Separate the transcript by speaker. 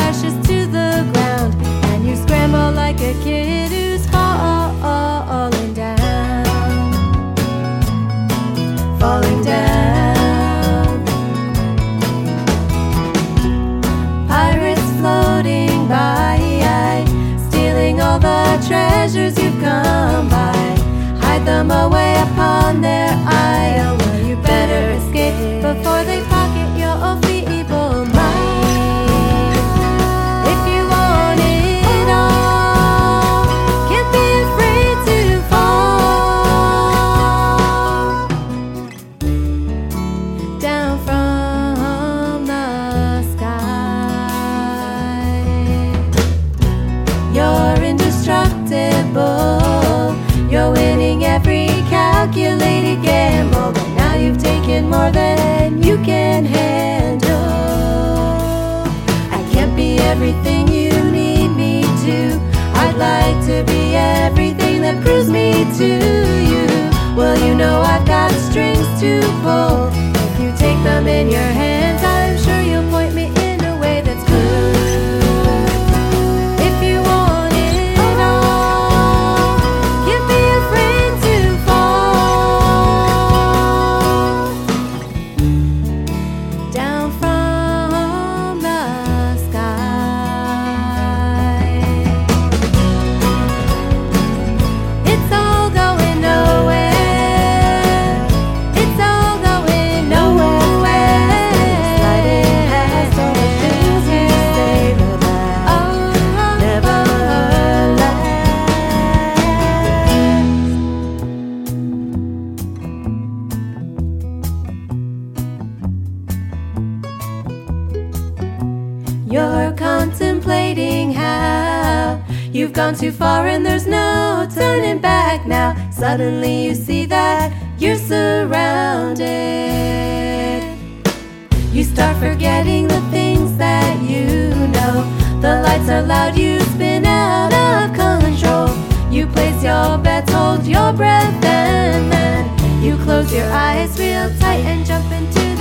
Speaker 1: crashes to the ground, and you scramble like a kid who's falling down, falling down. Pirates floating by, stealing all the treasures you've come by, hide them away upon their isle. Well, you better escape before they pocket your feeble mind. If you want it all, can't be afraid to fall down from the sky. You're indestructible, you're winning every calculated gamble, but now you've taken more than you can handle. I can't be everything you need me to. I'd like to be everything that proves me to you. Well, you know I've got strings to pull. If you take them in your hands, I'm sure you'll point me in a way that's good. If you want it all, can't be afraid to fall down from the sky. It's all going nowhere. It's all going nowhere. Sliding past all the things you say that never last. You're contemplating how you've gone too far and there's no turning back now. Suddenly you see that you're surrounded. You start forgetting the things that you know. The lights are loud, you spin out of control. You place your bets, hold your breath, and then you close your eyes real tight and jump into